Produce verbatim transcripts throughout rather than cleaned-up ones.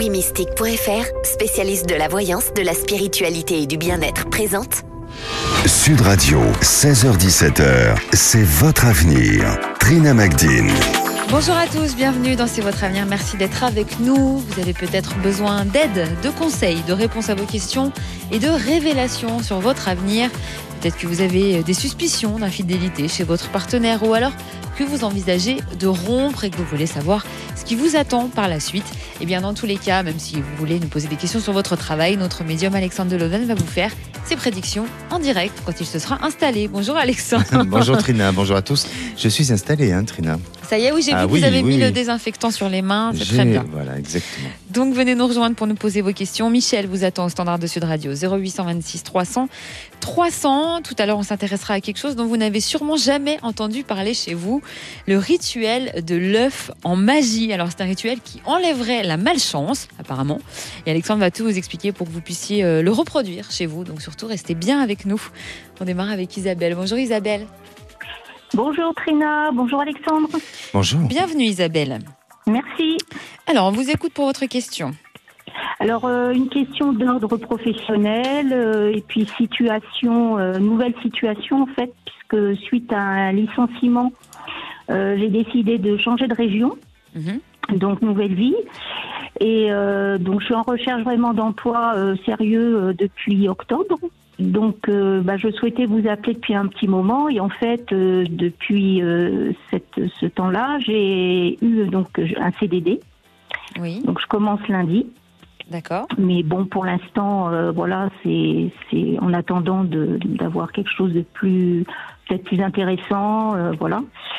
oui mystique point f r, spécialiste de la voyance, de la spiritualité et du bien-être, présente Sud Radio, seize heures dix-sept heures, c'est votre avenir. Trina Magdine. Bonjour à tous, bienvenue dans C'est votre avenir, merci d'être avec nous. Vous avez peut-être besoin d'aide, de conseils, de réponses à vos questions et de révélations sur votre avenir. Peut-être que vous avez des suspicions d'infidélité chez votre partenaire ou alors que vous envisagez de rompre et que vous voulez savoir ce qui vous attend par la suite. Et bien dans tous les cas, même si vous voulez nous poser des questions sur votre travail, notre médium Alexandre Deloven va vous faire ses prédictions en direct quand il se sera installé. Bonjour Alexandre. Bonjour Trina, bonjour à tous. Je suis installé, hein, Trina. Ça y est, oui, j'ai ah, vu que oui, vous avez oui, mis oui. le désinfectant sur les mains, c'est J'ai... très bien. Voilà, exactement. Donc venez nous rejoindre pour nous poser vos questions. Michel vous attend au standard de Sud Radio, zéro huit cent vingt-six trois cents trois cents. Tout à l'heure, on s'intéressera à quelque chose dont vous n'avez sûrement jamais entendu parler chez vous, le rituel de l'œuf en magie. Alors c'est un rituel qui enlèverait la malchance, apparemment. Et Alexandre va tout vous expliquer pour que vous puissiez euh, le reproduire chez vous. Donc surtout, restez bien avec nous. On démarre avec Isabelle. Bonjour Isabelle. Bonjour Trina, bonjour Alexandre. Bonjour. Bienvenue Isabelle. Merci. Alors, on vous écoute pour votre question. Alors, euh, une question d'ordre professionnel euh, et puis situation, euh, nouvelle situation en fait, puisque suite à un licenciement, euh, j'ai décidé de changer de région, Mm-hmm. donc nouvelle vie. Et euh, donc, je suis en recherche vraiment d'emploi euh, sérieux euh, depuis octobre. Donc, euh, bah, je souhaitais vous appeler depuis un petit moment et en fait, euh, depuis euh, cette, ce temps-là, j'ai eu donc un C D D. Oui. Donc, je commence lundi. D'accord. Mais bon, pour l'instant, euh, voilà, c'est, c'est en attendant de, d'avoir quelque chose de plus, peut-être plus intéressant, euh, voilà.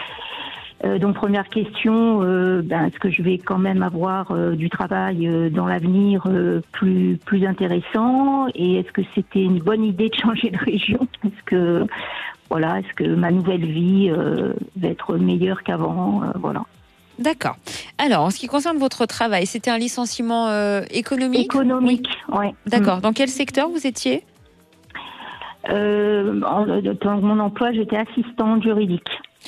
Euh, donc, première question, euh, ben, est-ce que je vais quand même avoir euh, du travail euh, dans l'avenir euh, plus plus intéressant? Et est-ce que c'était une bonne idée de changer de région? Est-ce que voilà, est-ce que ma nouvelle vie euh, va être meilleure qu'avant? euh, Voilà. D'accord. Alors, en ce qui concerne votre travail, c'était un licenciement euh, économique? Économique, oui. D'accord. Dans quel secteur vous étiez? Euh, en- dans mon emploi, j'étais assistante juridique.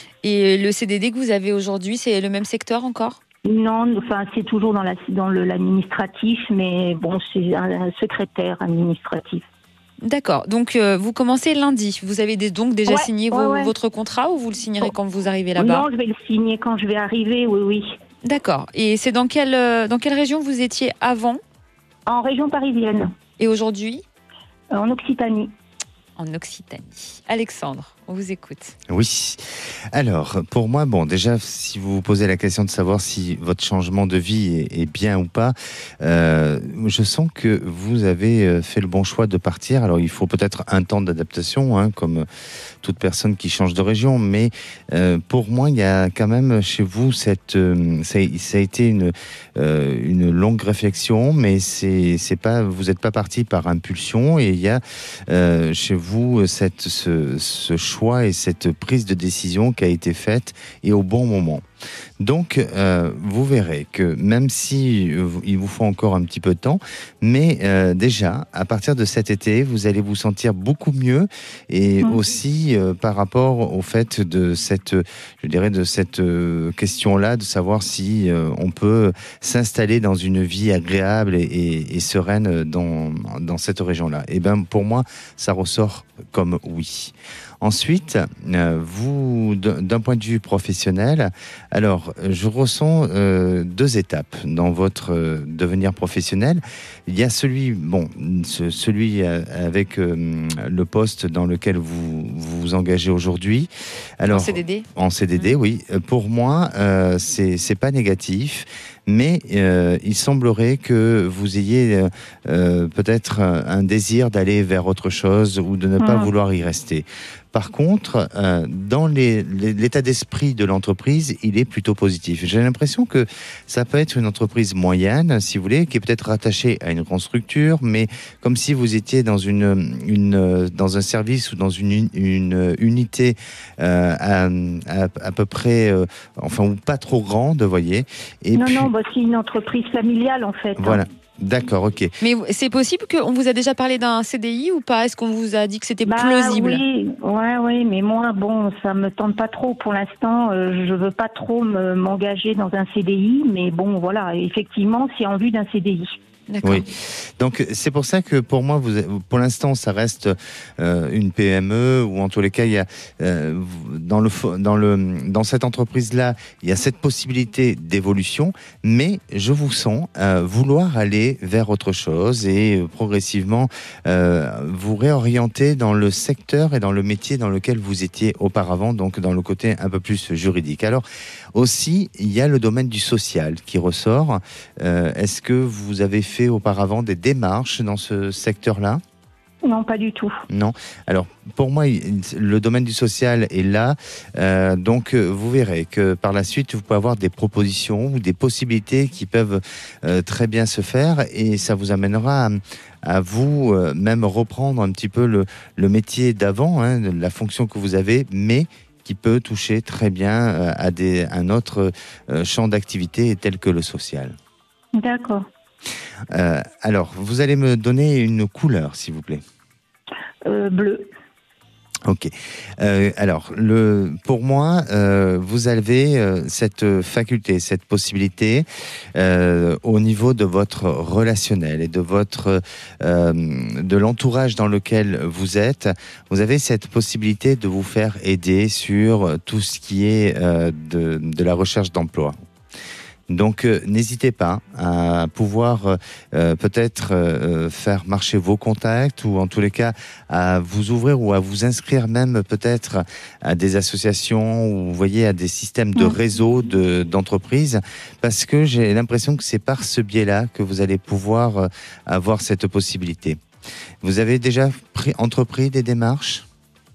Et le C D D que vous avez aujourd'hui, c'est le même secteur encore? Non, enfin c'est toujours dans, la, dans le, l'administratif, mais bon, c'est un, un secrétaire administratif. D'accord. Donc, euh, vous commencez lundi. Vous avez des, donc déjà Ouais, signé ouais, vos- ouais. votre contrat ou vous le signerez quand vous arrivez là-bas? Non, je vais le signer quand je vais arriver, oui, oui. D'accord. Et c'est dans quelle, euh, dans quelle région vous étiez avant En région parisienne, et aujourd'hui? en Occitanie. En Occitanie. Alexandre, on vous écoute. Oui. Alors, pour moi, bon, déjà, si vous vous posez la question de savoir si votre changement de vie est, est bien ou pas, euh, je sens que vous avez fait le bon choix de partir. Alors, il faut peut-être un temps d'adaptation, hein, comme toute personne qui change de région, mais euh, pour moi, il y a quand même chez vous cette, euh, ça, a, ça a été une euh, une longue réflexion, mais c'est c'est pas, vous n'êtes pas parti par impulsion, et il y a euh, chez vous cette ce, ce choix et cette prise de décision qui a été faite et au bon moment. Donc, euh, vous verrez que même si euh, il vous faut encore un petit peu de temps, mais euh, déjà, à partir de cet été, vous allez vous sentir beaucoup mieux, et Mmh. aussi euh, par rapport au fait de cette, je dirais, de cette euh, question-là, de savoir si euh, on peut s'installer dans une vie agréable et, et, et sereine dans, dans cette région-là. Et ben, pour moi, ça ressort comme oui. Ensuite, euh, vous, d'un point de vue professionnel, alors je ressens euh, deux étapes dans votre euh, devenir professionnel. Il y a celui, bon, ce, celui euh, avec euh, le poste dans lequel vous vous, vous engagez aujourd'hui. Alors, en C D D? En C D D, mmh. oui. Pour moi, euh, c'est c'est pas négatif. Mais euh, il semblerait que vous ayez euh, euh, peut-être un désir d'aller vers autre chose ou de ne pas Mmh. vouloir y rester. Par contre, euh, dans les, les, l'état d'esprit de l'entreprise, il est plutôt positif. J'ai l'impression que ça peut être une entreprise moyenne, si vous voulez, qui est peut-être rattachée à une grande structure, mais comme si vous étiez dans une, une dans un service ou dans une, une unité euh, à, à, à peu près, euh, enfin, ou pas trop grande, vous voyez. Et non, puis, non, bah, c'est une entreprise familiale en fait. voilà. Hein. D'accord, ok. Mais c'est possible qu'on vous a déjà parlé d'un C D I ou pas? Est-ce qu'on vous a dit que c'était Bah, plausible? Oui, ouais, ouais, mais moi, bon, ça me tente pas trop pour l'instant. Euh, je veux pas trop me, m'engager dans un C D I, mais bon, voilà, effectivement, c'est en vue d'un C D I. D'accord. Oui, donc c'est pour ça que pour moi, vous, pour l'instant, ça reste euh, une P M E, ou en tous les cas, il y a euh, dans le dans le dans cette entreprise-là, il y a cette possibilité d'évolution, mais je vous sens euh, vouloir aller vers autre chose et euh, progressivement euh, vous réorienter dans le secteur et dans le métier dans lequel vous étiez auparavant, donc dans le côté un peu plus juridique. Alors aussi, il y a le domaine du social qui ressort. Euh, est-ce que vous avez fait auparavant des démarches dans ce secteur-là? Non, pas du tout. Non. Alors, pour moi, le domaine du social est là. Euh, donc, vous verrez que par la suite, vous pouvez avoir des propositions ou des possibilités qui peuvent euh, très bien se faire, et ça vous amènera à, à vous euh, même reprendre un petit peu le, le métier d'avant, hein, la fonction que vous avez, mais qui peut toucher très bien euh, à des, un autre euh, champ d'activité tel que le social. D'accord. Euh, alors, vous allez me donner une couleur, s'il vous plaît. Euh, bleu. Ok. Euh, alors, le, pour moi, euh, vous avez euh, cette faculté, cette possibilité euh, au niveau de votre relationnel et de votre euh, de l'entourage dans lequel vous êtes. Vous avez cette possibilité de vous faire aider sur tout ce qui est euh, de, de la recherche d'emploi. Donc, euh, n'hésitez pas à pouvoir euh, peut-être euh, faire marcher vos contacts, ou en tous les cas à vous ouvrir ou à vous inscrire même peut-être à des associations, ou vous voyez, à des systèmes de réseau de, d'entreprises, parce que j'ai l'impression que c'est par ce biais-là que vous allez pouvoir euh, avoir cette possibilité. Vous avez déjà pris, entrepris des démarches ?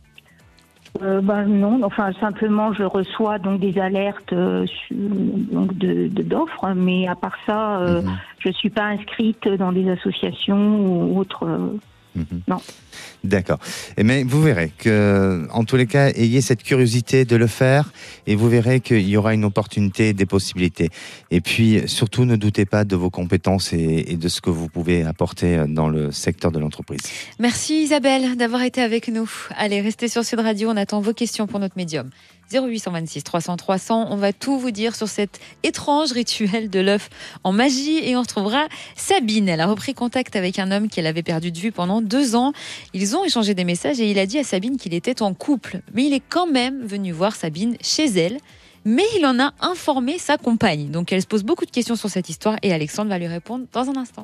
Euh, ben non, enfin simplement je reçois donc des alertes euh, sur, donc de, de d'offres, mais à part ça, euh, mmh. je suis pas inscrite dans des associations ou autres. Euh, mmh. Non. D'accord. Mais vous verrez que, en tous les cas, ayez cette curiosité de le faire, et vous verrez qu'il y aura une opportunité, des possibilités. Et puis, surtout, ne doutez pas de vos compétences et, et de ce que vous pouvez apporter dans le secteur de l'entreprise. Merci Isabelle d'avoir été avec nous. Allez, restez sur Sud Radio, on attend vos questions pour notre médium. zéro huit cent vingt-six trois cents trois cents, on va tout vous dire sur cet étrange rituel de l'œuf en magie, et on retrouvera Sabine. Elle a repris contact avec un homme qu'elle avait perdu de vue pendant deux ans. Ils ont échangé des messages et il a dit à Sabine qu'il était en couple, mais il est quand même venu voir Sabine chez elle, mais il en a informé sa compagne. Donc elle se pose beaucoup de questions sur cette histoire et Alexandre va lui répondre dans un instant.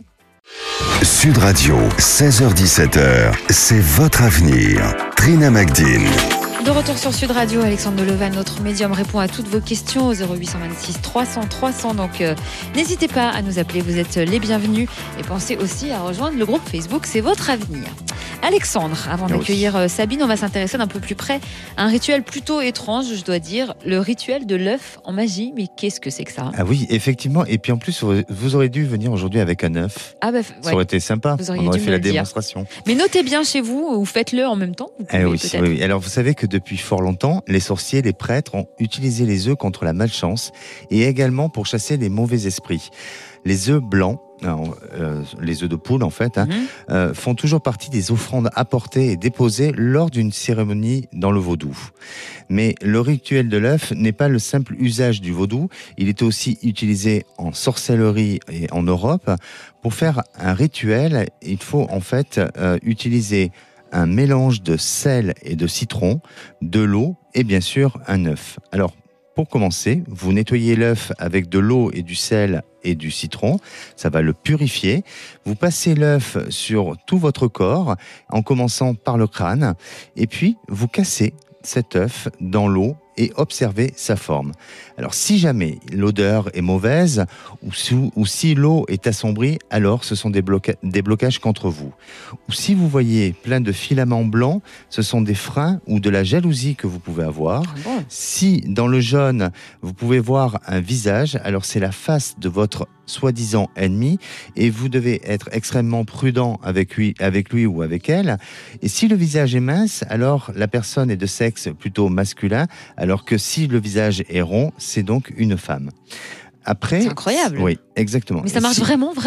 Sud Radio, seize heures dix-sept heures, c'est votre avenir. Trina Magdine. De retour sur Sud Radio, Alexandre Deleval, notre médium, répond à toutes vos questions au zéro huit cent vingt-six trois cents trois cents. Donc euh, n'hésitez pas à nous appeler, vous êtes les bienvenus. Et pensez aussi à rejoindre le groupe Facebook, c'est votre avenir. Alexandre, avant d'accueillir oui. Sabine, on va s'intéresser d'un peu plus près à un rituel plutôt étrange, je dois dire, le rituel de l'œuf en magie. Mais qu'est-ce que c'est que ça ? Ah oui, effectivement. Et puis en plus, vous auriez dû venir aujourd'hui avec un œuf. Ah bah, ouais. Ça aurait été sympa. Vous on aurait fait la démonstration. Dire. Mais notez bien chez vous, ou faites-le en même temps. Vous pouvez, ah oui, oui, oui. Alors vous savez que depuis fort longtemps, les sorciers, les prêtres ont utilisé les œufs contre la malchance, et également pour chasser les mauvais esprits. Les œufs blancs, alors, euh, les œufs de poule en fait, hein, mmh. euh, font toujours partie des offrandes apportées et déposées lors d'une cérémonie dans le vaudou. Mais le rituel de l'œuf n'est pas le simple usage du vaudou, il est aussi utilisé en sorcellerie et en Europe. Pour faire un rituel, il faut en fait euh, utiliser un mélange de sel et de citron, de l'eau et bien sûr un œuf. Alors, pour commencer, vous nettoyez l'œuf avec de l'eau et du sel et du citron, ça va le purifier. Vous passez l'œuf sur tout votre corps en commençant par le crâne, et puis vous cassez cet œuf dans l'eau et observez sa forme. Alors si jamais l'odeur est mauvaise ou si, ou si l'eau est assombrie, alors ce sont des, bloca- des blocages contre vous. Ou si vous voyez plein de filaments blancs, ce sont des freins ou de la jalousie que vous pouvez avoir. Bon. Si dans le jaune, vous pouvez voir un visage, alors c'est la face de votre soi-disant ennemi, et vous devez être extrêmement prudent avec lui, avec lui ou avec elle. Et si le visage est mince, alors la personne est de sexe plutôt masculin, alors que si le visage est rond, c'est donc une femme. Après, c'est incroyable. Oui, exactement. Mais ça marche si... vraiment, vraiment, vraiment ?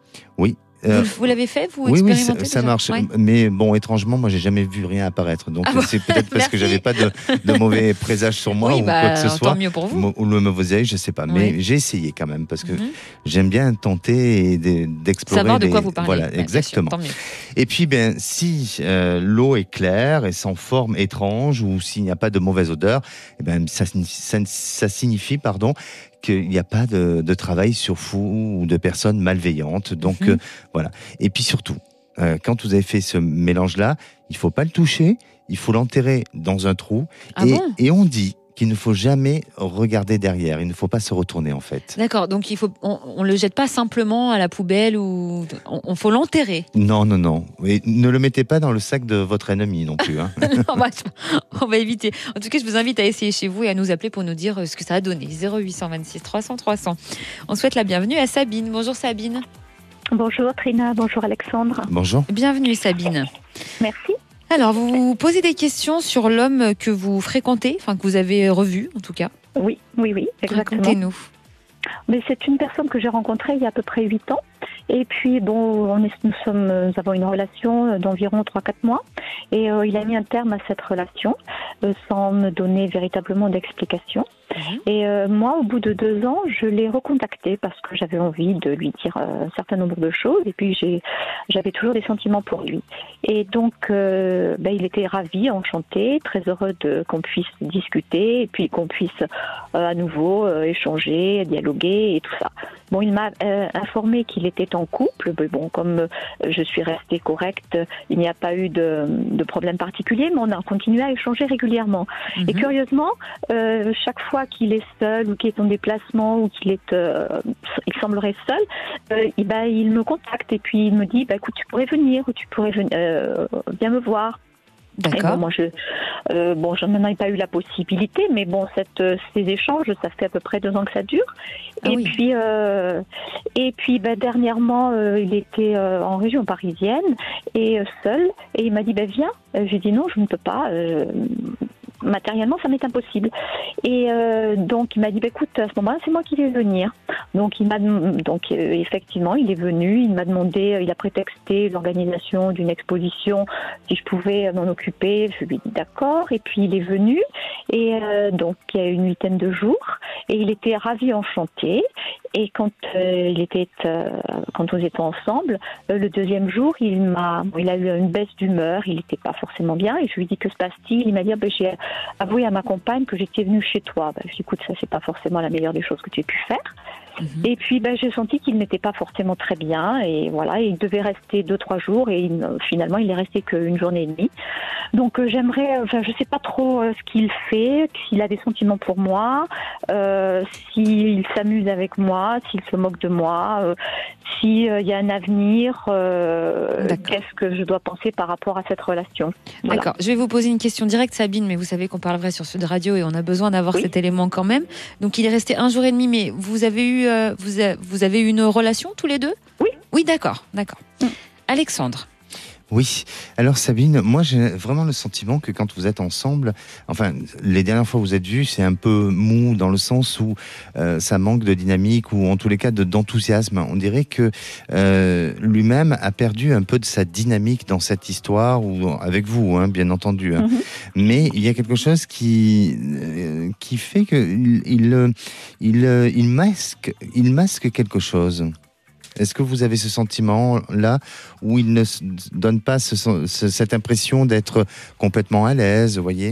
Oui. Euh, vous, vous l'avez fait, vous oui, expérimentez oui, ça, ça déjà marche. Ouais. Mais bon, étrangement, moi, j'ai jamais vu rien apparaître. Donc, ah bon c'est peut-être parce que j'avais pas de, de mauvais présages sur moi oui, ou bah, quoi que ce soit. Tant mieux pour vous. Ou le mauvais œil, je sais pas. Mais oui. j'ai essayé quand même parce que mm-hmm. j'aime bien tenter et d'explorer. Savoir de les... quoi vous parlez. Voilà, ouais, exactement. Sûr, tant mieux. Et puis, ben, si euh, l'eau est claire et sans forme étrange ou s'il n'y a pas de mauvaise odeur, eh ben, ça, ça, ça signifie, pardon, qu'il n'y a pas de, de travail sur vous ou de personnes malveillantes. Donc, mmh. euh, voilà. Et puis surtout, euh, quand vous avez fait ce mélange-là, il ne faut pas le toucher, il faut l'enterrer dans un trou. Ah et, bon et on dit qu'il ne faut jamais regarder derrière, il ne faut pas se retourner en fait. D'accord, donc il faut, on ne le jette pas simplement à la poubelle ou on, on faut l'enterrer. Non, non, non. Et ne le mettez pas dans le sac de votre ennemi non plus. Hein. non, bah, on va éviter. En tout cas, je vous invite à essayer chez vous et à nous appeler pour nous dire ce que ça a donné. zéro huit cent vingt-six trois cents trois cents. On souhaite la bienvenue à Sabine. Bonjour Sabine. Bonjour Trina, bonjour Alexandre. Bonjour. Bienvenue Sabine. Merci. Alors, vous vous posez des questions sur l'homme que vous fréquentez, enfin que vous avez revu en tout cas. Oui, oui, oui, exactement. Racontez-nous. Mais c'est une personne que j'ai rencontrée il y a à peu près huit ans. Et puis, bon, on est, nous, sommes, nous avons une relation d'environ trois à quatre mois. Et euh, il a mis un terme à cette relation euh, sans me donner véritablement d'explication. Mmh. Et euh, moi, au bout de deux ans, je l'ai recontacté parce que j'avais envie de lui dire euh, un certain nombre de choses. Et puis, j'ai, j'avais toujours des sentiments pour lui. Et donc, euh, ben, il était ravi, enchanté, très heureux de, qu'on puisse discuter et puis qu'on puisse euh, à nouveau euh, échanger, dialoguer et tout ça. Bon, il m'a euh, informé qu'il était en couple. Mais bon, comme euh, je suis restée correcte, il n'y a pas eu de, de problème particulier, mais on a continué à échanger régulièrement. Mmh. Et curieusement, euh, chaque fois qu'il est seul ou qu'il est en déplacement ou qu'il est, euh, il semblerait seul, euh, il, bah, il me contacte et puis il me dit, bah, écoute, tu pourrais venir ou tu pourrais venir, euh, viens me voir. D'accord. Bon, moi, je, euh, bon, je n'en ai pas eu la possibilité, mais bon, cette, ces échanges, ça fait à peu près deux ans que ça dure. Ah et, oui. puis, euh, et puis, bah, dernièrement, euh, il était euh, en région parisienne et euh, seul, et il m'a dit, bah, viens. J'ai dit non, je ne peux pas. Euh, matériellement, ça m'est impossible. Et euh, donc, il m'a dit, bah, écoute, à ce moment-là, c'est moi qui vais venir. Donc, il m'a, donc euh, effectivement, il est venu. Il m'a demandé, il a prétexté l'organisation d'une exposition, si je pouvais m'en occuper. Je lui ai dit d'accord. Et puis, il est venu. Et euh, donc, il y a une huitaine de jours. Et il était ravi, enchanté. Et quand euh, il était, euh, quand nous étions ensemble, euh, le deuxième jour, il m'a, il a eu une baisse d'humeur. Il n'était pas forcément bien. Et je lui ai dit, que se passe-t-il? Il m'a dit, ah, ben, j'ai avoué à ma compagne que j'étais venue chez toi. Ben, je lui ai dit, écoute, ça c'est pas forcément la meilleure des choses que tu aies pu faire. Mmh. Et puis ben, j'ai senti qu'il n'était pas forcément très bien et voilà, il devait rester deux trois jours et il, finalement il est resté qu'une journée et demie. Donc euh, j'aimerais, enfin je sais pas trop euh, ce qu'il fait, s'il a des sentiments pour moi, euh, s'il s'amuse avec moi, s'il se moque de moi, euh, s'il euh, y a un avenir, euh, qu'est-ce que je dois penser par rapport à cette relation. Voilà. D'accord, je vais vous poser une question directe Sabine, mais vous savez qu'on parle vrai sur Sud Radio et on a besoin d'avoir oui. cet élément quand même. Donc il est resté un jour et demi, mais vous avez eu Euh, vous, a, vous avez eu une relation tous les deux? Oui. Oui, d'accord, d'accord. Mm. Alexandre. Oui. Alors Sabine, moi j'ai vraiment le sentiment que quand vous êtes ensemble, enfin les dernières fois où vous êtes vus, c'est un peu mou dans le sens où euh, ça manque de dynamique ou en tous les cas de, d'enthousiasme. On dirait que euh, lui-même a perdu un peu de sa dynamique dans cette histoire ou avec vous, hein, bien entendu. Hein. Mm-hmm. Mais il y a quelque chose qui euh, qui fait que il il il, il masque il masque quelque chose. Est-ce que vous avez ce sentiment-là où il ne donne pas ce, ce, cette impression d'être complètement à l'aise, vous voyez?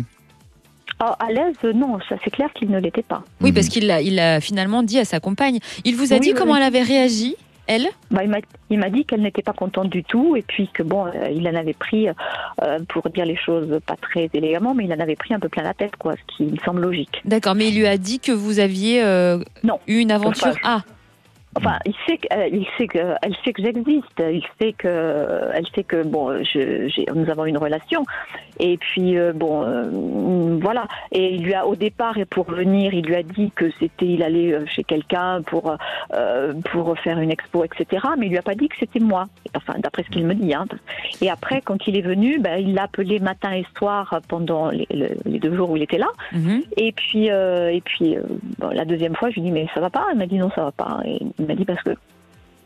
Oh, à l'aise, non, ça c'est clair qu'il ne l'était pas. Oui, mmh. parce qu'il a, il a finalement dit à sa compagne. Il vous a oui, dit oui, comment oui. elle avait réagi, elle? Bah, il, m'a, il m'a dit qu'elle n'était pas contente du tout et puis que bon, euh, il en avait pris, euh, pour dire les choses pas très élégamment, mais il en avait pris un peu plein la tête, quoi, ce qui me semble logique. D'accord, mais il lui a dit que vous aviez euh, non, eu une aventure. Ah. Enfin, il sait que, euh, il sait que, elle sait que j'existe. Il sait que, euh, elle sait que bon, je, j'ai, nous avons une relation. Et puis euh, bon, euh, voilà. Et il lui a au départ et pour venir, il lui a dit que c'était, il allait chez quelqu'un pour euh, pour faire une expo, et cetera. Mais il lui a pas dit que c'était moi. Enfin, d'après ce qu'il me dit. Hein. Et après, quand il est venu, ben, il l'a appelé matin et soir pendant les, les deux jours où il était là. Mm-hmm. Et puis euh, et puis euh, bon, la deuxième fois, je lui ai dit mais ça va pas. Elle m'a dit non, ça va pas. Et il m'a dit parce que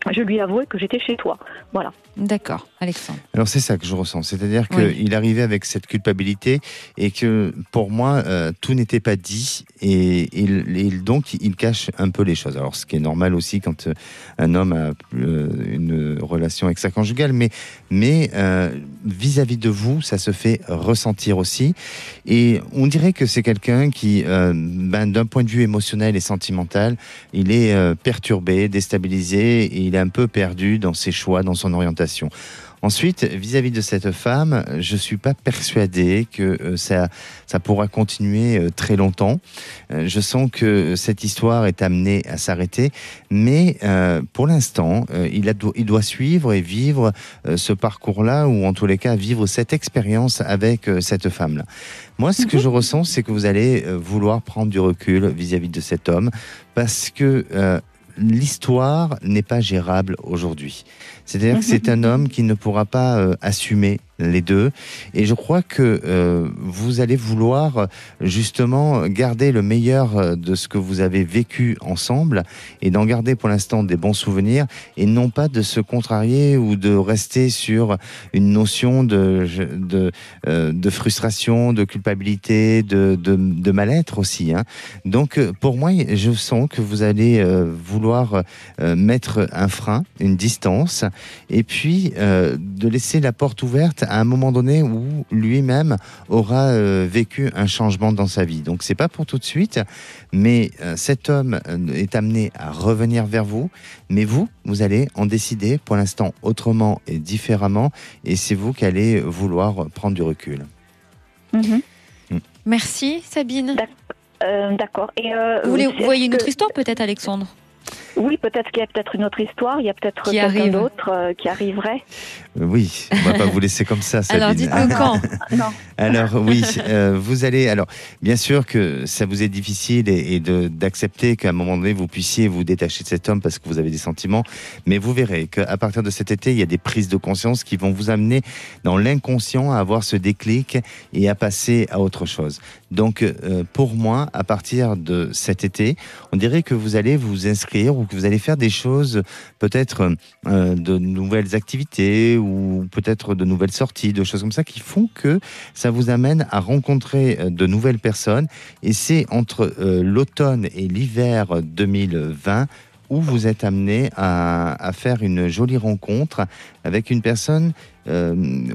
je lui avouais que j'étais chez toi. Voilà. D'accord, Alexandre. Alors c'est ça que je ressens, c'est-à-dire Oui. qu'il arrivait avec cette culpabilité et que pour moi euh, tout n'était pas dit et, et, et donc il cache un peu les choses. Alors ce qui est normal aussi quand euh, un homme a euh, une relation extra-conjugale, mais, mais euh, vis-à-vis de vous, ça se fait ressentir aussi. Et on dirait que c'est quelqu'un qui, euh, ben, d'un point de vue émotionnel et sentimental, il est euh, perturbé, déstabilisé et il est un peu perdu dans ses choix, dans son orientation. Ensuite, vis-à-vis de cette femme, je suis pas persuadé que euh, ça, ça pourra continuer euh, très longtemps. Euh, je sens que cette histoire est amenée à s'arrêter, mais euh, pour l'instant, euh, il, a, il doit suivre et vivre euh, ce parcours-là, ou en tous les cas vivre cette expérience avec euh, cette femme-là. Moi, ce que je ressens, c'est que vous allez euh, vouloir prendre du recul vis-à-vis de cet homme, parce que euh, l'histoire n'est pas gérable aujourd'hui. C'est-à-dire que c'est un homme qui ne pourra pas euh, assumer les deux. Et je crois que euh, vous allez vouloir justement garder le meilleur de ce que vous avez vécu ensemble et d'en garder pour l'instant des bons souvenirs et non pas de se contrarier ou de rester sur une notion de, de, euh, de frustration, de culpabilité, de, de, de mal-être aussi. Hein. Donc pour moi, je sens que vous allez euh, vouloir euh, mettre un frein, une distance et puis euh, de laisser la porte ouverte à un moment donné où lui-même aura euh, vécu un changement dans sa vie. Donc c'est pas pour tout de suite, mais euh, cet homme est amené à revenir vers vous, mais vous, vous allez en décider pour l'instant autrement et différemment, et c'est vous qui allez vouloir prendre du recul. Mm-hmm. Mm. Merci Sabine. D'accord. Euh, d'accord. Et euh, Vous, voulez, vous voyez une que... autre histoire peut-être, Alexandre? Oui, peut-être qu'il y a peut-être une autre histoire, il y a peut-être Qui quelqu'un arrive. d'autre euh, qui arriverait. Euh, oui, on va pas vous laisser comme ça, Sabine. Alors dites-nous quand. Non. Alors oui, euh, vous allez. Alors bien sûr que ça vous est difficile et, et de, d'accepter qu'à un moment donné vous puissiez vous détacher de cet homme parce que vous avez des sentiments, mais vous verrez qu'à partir de cet été, il y a des prises de conscience qui vont vous amener dans l'inconscient à avoir ce déclic et à passer à autre chose. Donc euh, pour moi, à partir de cet été, on dirait que vous allez vous inscrire ou que vous allez faire des choses, peut-être euh, de nouvelles activités ou peut-être de nouvelles sorties, de choses comme ça qui font que ça vous amène à rencontrer de nouvelles personnes. Et c'est entre euh, l'automne et l'hiver deux mille vingt où vous êtes amené à, à faire une jolie rencontre avec une personne euh,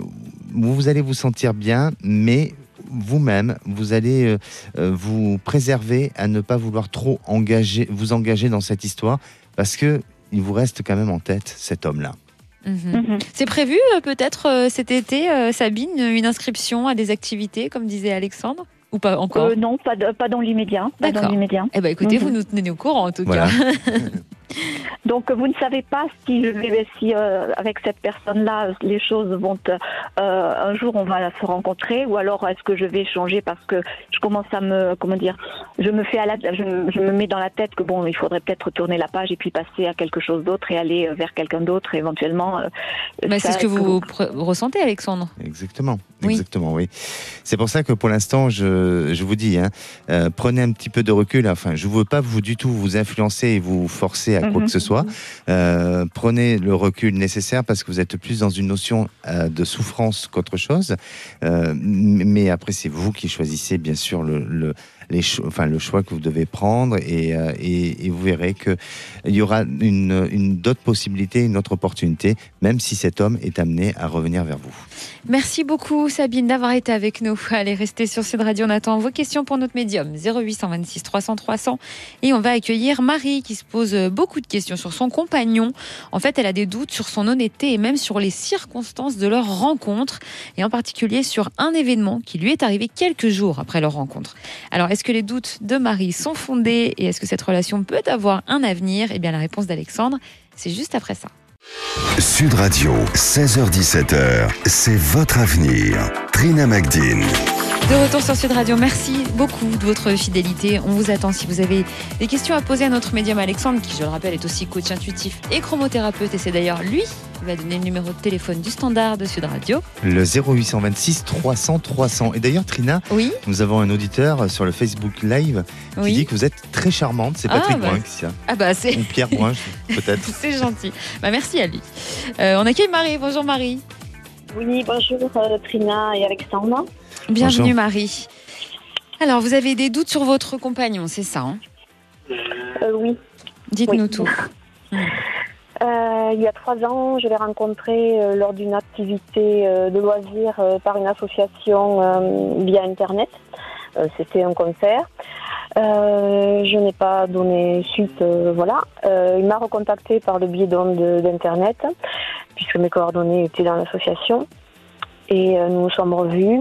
où vous allez vous sentir bien, mais vous-même, vous allez euh, vous préserver à ne pas vouloir trop engager, vous engager dans cette histoire parce que il vous reste quand même en tête cet homme-là. Mmh. Mm-hmm. C'est prévu euh, peut-être euh, cet été, euh, Sabine, une inscription à des activités, comme disait Alexandre, ou pas encore? Euh, non, pas, de, pas dans l'immédiat. Pas D'accord. dans l'immédiat. Eh ben écoutez, Mm-hmm. vous nous tenez au courant en tout Voilà. cas. Donc vous ne savez pas si, je vais, si euh, avec cette personne-là, les choses vont... Euh, un jour, on va se rencontrer, ou alors est-ce que je vais changer parce que je commence à me... Comment dire je me, fais à la, je, je me mets dans la tête que bon, il faudrait peut-être tourner la page et puis passer à quelque chose d'autre et aller vers quelqu'un d'autre éventuellement. Euh, Mais ça, c'est ce que est-ce vous pr- ressentez, Alexandre. Exactement, Oui. exactement, oui. C'est pour ça que pour l'instant, je, je vous dis, hein, euh, prenez un petit peu de recul. Enfin, je ne veux pas vous du tout vous influencer et vous forcer à quoi Mhm. que ce soit. Euh, prenez le recul nécessaire parce que vous êtes plus dans une notion euh, de souffrance qu'autre chose. Euh, mais après, c'est vous qui choisissez, bien sûr, le, le, les cho- enfin, le choix que vous devez prendre et, euh, et, et vous verrez qu'il y aura une, une d'autres possibilités, une autre opportunité, même si cet homme est amené à revenir vers vous. Merci beaucoup Sabine d'avoir été avec nous. Allez, restez sur Sud Radio, on attend vos questions pour notre médium zéro huit cent vingt-six trois cents trois cents et on va accueillir Marie qui se pose beaucoup de questions sur son compagnon. En fait, elle a des doutes sur son honnêteté et même sur les circonstances de leur rencontre et en particulier sur un événement qui lui est arrivé quelques jours après leur rencontre. Alors, est-ce que les doutes de Marie sont fondés et est-ce que cette relation peut avoir un avenir? Eh bien, la réponse d'Alexandre, c'est juste après ça. Sud Radio, seize heures dix-sept heures, c'est votre avenir. Trina Magdine. De retour sur Sud Radio, merci beaucoup de votre fidélité. On vous attend si vous avez des questions à poser à notre médium Alexandre, qui, je le rappelle, est aussi coach intuitif et chromothérapeute. Et c'est d'ailleurs lui qui va donner le numéro de téléphone du standard de Sud Radio. Le zéro huit cent vingt-six trois cents trois cents. Et d'ailleurs, Trina, oui, nous avons un auditeur sur le Facebook Live qui oui. dit que vous êtes très charmante. C'est Patrick ah, bah, Brun qui ça. Ah bah c'est... Ou Pierre Brun, peut-être. C'est gentil. Bah, merci à lui. Euh, on accueille Marie. Bonjour Marie. Oui, bonjour euh, Trina et Alexandre. Bienvenue Bonjour. Marie. Alors, vous avez des doutes sur votre compagnon, c'est ça hein euh, Oui. Dites-nous oui. tout. Mmh. Euh, il y a trois ans, je l'ai rencontré euh, lors d'une activité euh, de loisirs euh, par une association euh, via Internet. Euh, c'était un concert. Euh, je n'ai pas donné suite, euh, voilà. Euh, il m'a recontacté par le biais de, d'Internet, puisque mes coordonnées étaient dans l'association. Et euh, nous nous sommes revus.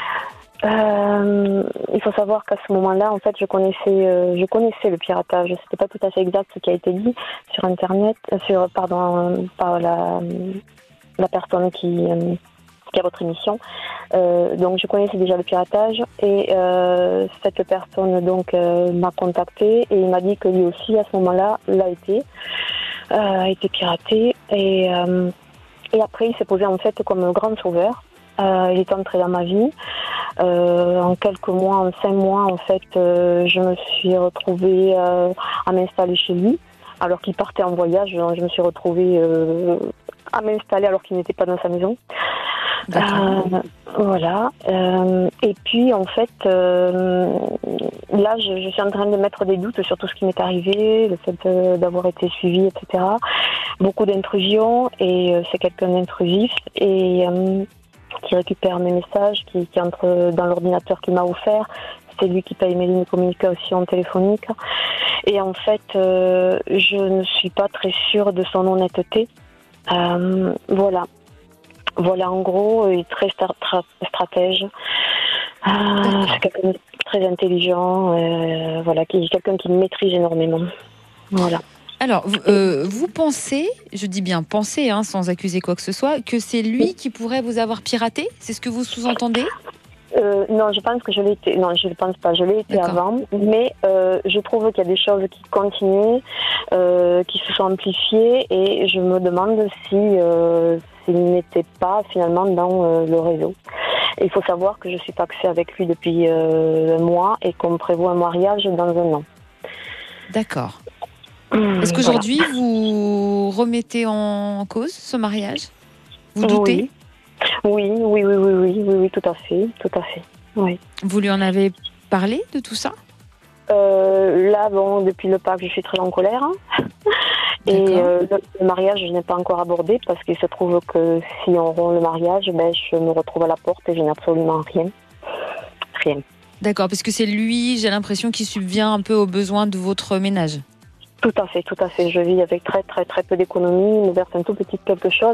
Euh, il faut savoir qu'à ce moment-là, en fait, je connaissais, euh, je connaissais le piratage. C'était pas tout à fait exact ce qui a été dit sur Internet, euh, sur pardon, euh, par la la personne qui euh, qui a votre émission. Euh, donc, je connaissais déjà le piratage et euh, cette personne donc euh, m'a contacté et il m'a dit que lui aussi à ce moment-là l'a été, euh, a été piraté et euh, et après il s'est posé en fait comme un grand sauveur. Euh, il est entré dans ma vie. Euh, en quelques mois, en cinq mois, en fait, euh, je me suis retrouvée euh, à m'installer chez lui. Alors qu'il partait en voyage, je me suis retrouvée euh, à m'installer alors qu'il n'était pas dans sa maison. Euh, voilà. Euh, et puis, en fait, euh, là, je, je suis en train de mettre des doutes sur tout ce qui m'est arrivé, le fait de, d'avoir été suivie, et cetera. Beaucoup d'intrusions et euh, c'est quelqu'un d'intrusif et euh, qui récupère mes messages, qui, qui entre dans l'ordinateur qu'il m'a offert. C'est lui qui paye mes lignes de communication téléphonique. Et en fait, euh, je ne suis pas très sûre de son honnêteté. Euh, voilà. Voilà, en gros, il est très stra- stratège. Euh, c'est quelqu'un de très intelligent. Euh, voilà, qui est quelqu'un qui maîtrise énormément. Voilà. Alors, vous, euh, vous pensez, je dis bien pensez, hein, sans accuser quoi que ce soit, que c'est lui qui pourrait vous avoir piraté ? C'est ce que vous sous-entendez ? euh, Non, je pense que je l'ai été. Non, je ne pense pas. Je l'ai été D'accord. avant, mais euh, je trouve qu'il y a des choses qui continuent, euh, qui se sont amplifiées, et je me demande si euh, s'il n'était pas finalement dans euh, le réseau. Et il faut savoir que je suis paxée avec lui depuis euh, un mois et qu'on prévoit un mariage dans un an. D'accord. Est-ce qu'aujourd'hui, voilà. vous remettez en cause ce mariage ? Vous doutez ? oui. Oui, oui, oui, oui, oui, oui, oui, tout à fait, tout à fait, oui. Vous lui en avez parlé de tout ça ? euh, Là, bon, depuis le Pâques, je suis très en colère. Hein. Et euh, le, le mariage, je n'ai pas encore abordé parce qu'il se trouve que si on rompt le mariage, ben, je me retrouve à la porte et je n'ai absolument rien. Rien. D'accord, parce que c'est lui, j'ai l'impression, qui subvient un peu aux besoins de votre ménage. Tout à fait, tout à fait. Je vis avec très, très, très peu d'économies. Il me verse un tout petit quelque chose.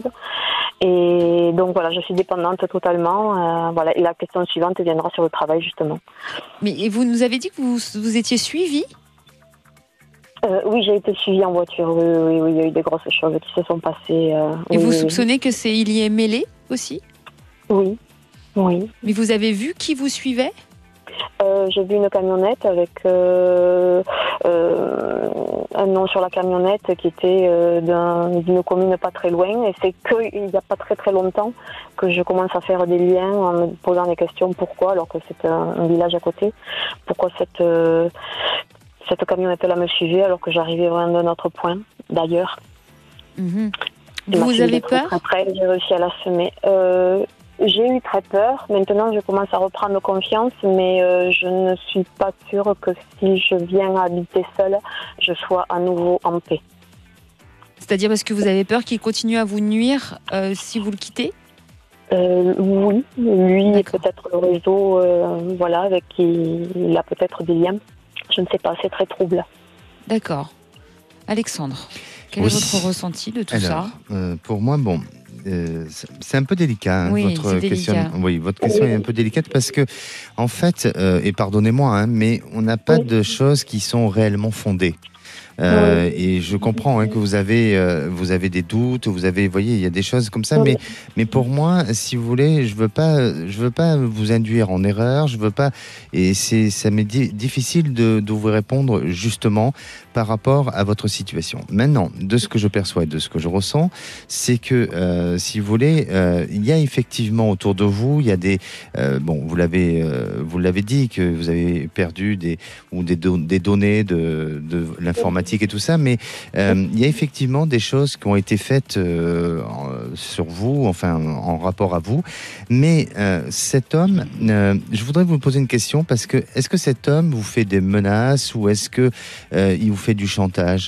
Et donc, voilà, je suis dépendante totalement. Euh, voilà. Et la question suivante viendra sur le travail, justement. Mais vous nous avez dit que vous, vous étiez suivie ? euh, Oui, j'ai été suivie en voiture. Oui, oui, oui. Il y a eu des grosses choses qui se sont passées. Euh, Et oui, vous oui, soupçonnez oui. que c'est il y est mêlé aussi ? Oui, oui. Mais vous avez vu qui vous suivait ? Euh, j'ai vu une camionnette avec euh, euh, un nom sur la camionnette qui était euh, d'un, d'une commune pas très loin. Et c'est qu'il n'y a pas très très longtemps que je commence à faire des liens en me posant des questions. Pourquoi, alors que c'est un, un village à côté, pourquoi cette, euh, cette camionnette-là me suivait alors que j'arrivais vraiment d'un autre point, d'ailleurs. Mmh. Vous avez peur ? Après, j'ai réussi à la semer. Euh, J'ai eu très peur. Maintenant, je commence à reprendre confiance, mais euh, je ne suis pas sûre que si je viens habiter seule, je sois à nouveau en paix. C'est-à-dire parce que vous avez peur qu'il continue à vous nuire euh, si vous le quittez ? euh, Oui, lui et D'accord. peut-être le réseau, euh, voilà, avec qui il a peut-être des liens. Je ne sais pas, c'est très trouble. D'accord. Alexandre, quel oui. est votre ressenti de tout Alors, ça ? euh, Pour moi, bon... Euh, c'est un peu délicat, hein, oui, votre c'est question. Délicat. Oui, votre question est un peu délicate parce que, en fait, euh, et pardonnez-moi, hein, mais on n'a pas oui. de choses qui sont réellement fondées. Euh, oui. Et je comprends hein, que vous avez, euh, vous avez des doutes, vous avez, vous voyez, il y a des choses comme ça. Oui. Mais, mais pour moi, si vous voulez, je veux pas, je veux pas vous induire en erreur. Je veux pas, et c'est, ça m'est di- difficile de, de vous répondre justement par rapport à votre situation. Maintenant, de ce que je perçois et de ce que je ressens, c'est que, euh, si vous voulez, euh, il y a effectivement autour de vous, il y a des, euh, bon, vous l'avez, euh, vous l'avez dit que vous avez perdu des ou des, do- des données de, de l'informatique et tout ça, mais euh, il y a effectivement des choses qui ont été faites euh, en, sur vous, enfin en rapport à vous. Mais euh, cet homme, euh, je voudrais vous poser une question parce que est-ce que cet homme vous fait des menaces ou est-ce que euh, il vous fait du chantage?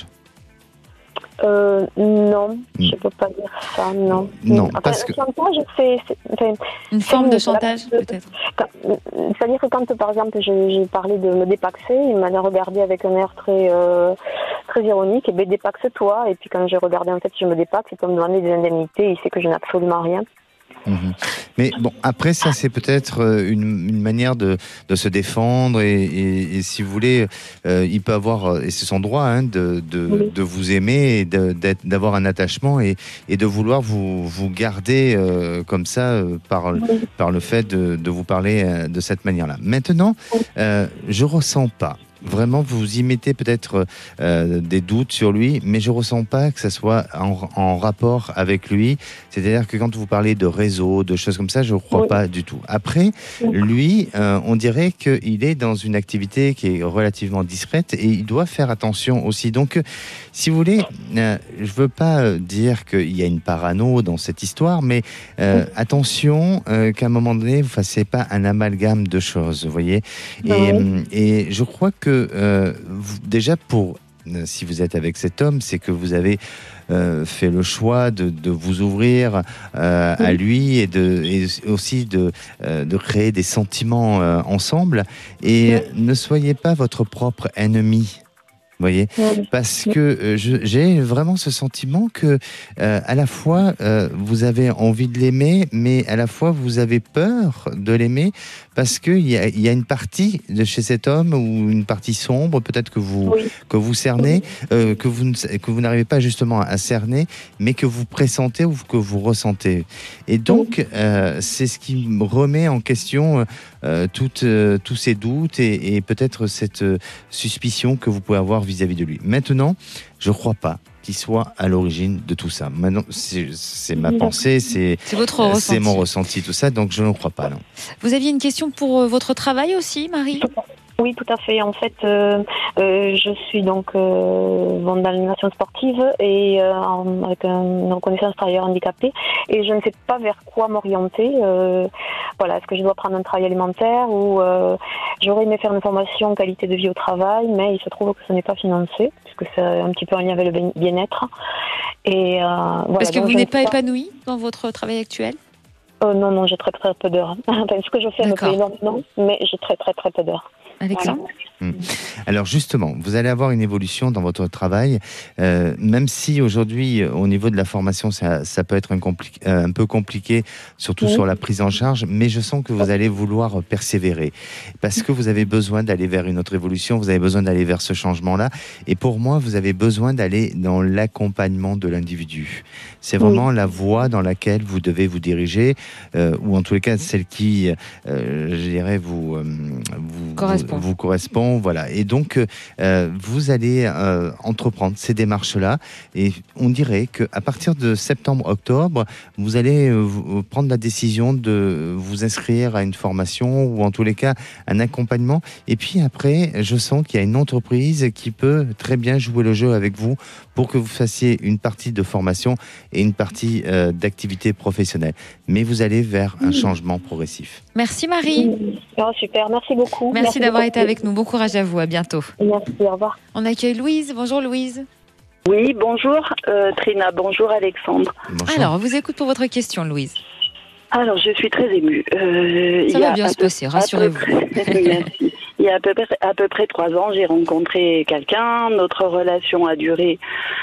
Euh, non, je peux pas dire ça, non. Non, enfin, parce que... chantage, c'est, c'est, c'est une forme de chantage, la... peut-être. Quand, c'est-à-dire que quand, par exemple, j'ai, j'ai parlé de me dépaxer, il m'a regardé avec un air très, euh, très ironique, et ben dépaxe-toi. Et puis quand j'ai regardé, en fait, je me dépaxe, il peut me demander des indemnités, il sait que je n'ai absolument rien. Mmh. Mais bon, après ça, c'est peut-être une, une manière de, de se défendre et, et, et si vous voulez, euh, il peut avoir, et c'est son droit, hein, de, de, oui. de vous aimer et de, d'avoir un attachement et, et de vouloir vous, vous garder euh, comme ça euh, par, oui. par le fait de, de vous parler euh, de cette manière-là. Maintenant, euh, je ressens pas. Vraiment, vous y mettez peut-être euh, des doutes sur lui, mais je ressens pas que ça soit en, en rapport avec lui. C'est-à-dire que quand vous parlez de réseau, de choses comme ça, je ne crois oui. pas du tout. Après, lui, euh, on dirait qu'il est dans une activité qui est relativement discrète et il doit faire attention aussi. Donc, si vous voulez, euh, je ne veux pas dire qu'il y a une parano dans cette histoire, mais euh, oui. attention euh, qu'à un moment donné, vous ne fassiez pas un amalgame de choses, vous voyez. Et, oui. et je crois que Euh, vous, déjà pour euh, si vous êtes avec cet homme, c'est que vous avez euh, fait le choix de, de vous ouvrir euh, oui. à lui et, de, et aussi de, euh, de créer des sentiments euh, ensemble et oui. ne soyez pas votre propre ennemi. Vous voyez, parce que euh, je, j'ai vraiment ce sentiment que euh, à la fois euh, vous avez envie de l'aimer, mais à la fois vous avez peur de l'aimer parce que il y a, y a une partie de chez cet homme ou une partie sombre, peut-être que vous oui. que vous cernez, euh, que vous ne, que vous n'arrivez pas justement à cerner, mais que vous pressentez ou que vous ressentez. Et donc euh, c'est ce qui me remet en question euh, toutes euh, tous ces doutes et, et peut-être cette euh, suspicion que vous pouvez avoir vis-à-vis de lui. Maintenant, je ne crois pas qu'il soit à l'origine de tout ça. Maintenant, c'est, c'est ma pensée, c'est, c'est, votre euh, ressenti. c'est mon ressenti, tout ça, donc je ne crois pas, non. Vous aviez une question pour euh, votre travail aussi, Marie ? Oui, tout à fait. En fait, euh, euh, je suis donc euh, bon, dans l'animation sportive et euh, en, avec un, une reconnaissance travailleur handicapé et je ne sais pas vers quoi m'orienter. Euh, voilà, est-ce que je dois prendre un travail alimentaire ou euh, j'aurais aimé faire une formation qualité de vie au travail, mais il se trouve que ce n'est pas financé puisque c'est un petit peu en lien avec le bien-être. Et, euh, voilà, Parce que donc vous n'êtes pas, pas épanouie dans votre travail actuel ? euh, Non, non, j'ai très très peu d'heures. Enfin, ce que je fais D'accord. me plaît énormément, mais j'ai très très très peu d'heures. Alexandre ? Hum. Alors justement, vous allez avoir une évolution dans votre travail, euh, même si aujourd'hui, au niveau de la formation, ça, ça peut être un, compli- euh, un peu compliqué, surtout oui. sur la prise en charge, mais je sens que vous allez vouloir persévérer, parce que vous avez besoin d'aller vers une autre évolution, vous avez besoin d'aller vers ce changement-là, et pour moi, vous avez besoin d'aller dans l'accompagnement de l'individu. C'est vraiment oui. la voie dans laquelle vous devez vous diriger, euh, ou en tous les cas, celle qui, euh, je dirais, vous, euh, vous, correspond. vous, vous correspond. Voilà. Et donc, euh, vous allez euh, entreprendre ces démarches-là. Et on dirait qu'à partir de septembre-octobre, vous allez euh, vous prendre la décision de vous inscrire à une formation ou en tous les cas, un accompagnement. Et puis après, je sens qu'il y a une entreprise qui peut très bien jouer le jeu avec vous pour que vous fassiez une partie de formation et une partie euh, d'activité professionnelle. Mais vous allez vers un changement progressif. Merci Marie. Oh, super, merci beaucoup. Merci, merci d'avoir beaucoup. été avec nous. Bon courage à vous, à bientôt. Merci, au revoir. On accueille Louise. Bonjour Louise. Oui, bonjour euh, Trina, bonjour Alexandre. Bonjour. Alors, on vous écoute pour votre question Louise. Alors, je suis très émue. Euh, Ça va bien se peu, passer, rassurez-vous. Merci. Il y a à peu, près, à peu près trois ans, j'ai rencontré quelqu'un. Notre relation a duré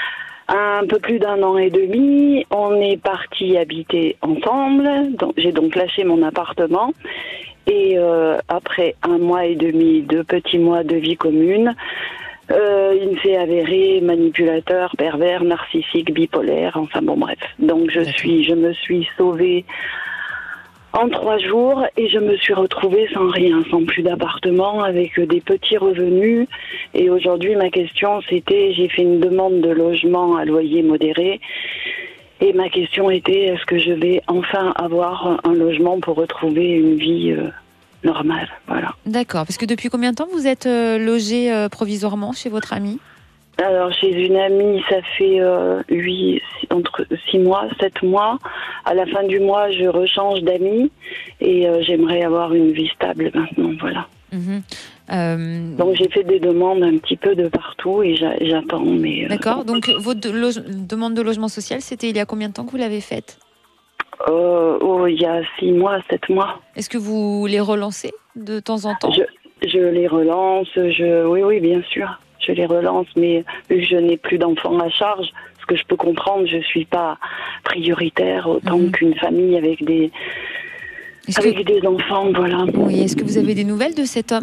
un peu plus d'un an et demi. On est partis habiter ensemble. Donc, j'ai donc lâché mon appartement. Et euh, après un mois et demi, deux petits mois de vie commune, Euh, il s'est avéré manipulateur, pervers, narcissique, bipolaire, enfin bon bref. Donc je suis, je me suis sauvée en trois jours et je me suis retrouvée sans rien, sans plus d'appartement, avec des petits revenus. Et aujourd'hui ma question c'était, j'ai fait une demande de logement à loyer modéré. Et ma question était, est-ce que je vais enfin avoir un logement pour retrouver une vie euh, normale, voilà. D'accord, parce que depuis combien de temps vous êtes euh, logé euh, provisoirement chez votre amie ? Alors chez une amie, ça fait euh, huit, entre six mois, sept mois. À la fin du mois, je rechange d'amis et euh, j'aimerais avoir une vie stable maintenant, voilà. Mmh. Euh... Donc j'ai fait des demandes un petit peu de partout et j'a- j'attends. Mais, euh... D'accord, donc votre de loge- demande de logement social, c'était il y a combien de temps que vous l'avez faite ? euh, oh, il y a six mois, sept mois. Est-ce que vous les relancez de temps en temps ? je, je les relance, je, oui, oui, bien sûr, je les relance, mais vu que je n'ai plus d'enfants à charge, ce que je peux comprendre, je ne suis pas prioritaire autant mmh. qu'une famille avec des, avec que... des enfants, voilà. Oui, est-ce que vous avez des nouvelles de cet homme ?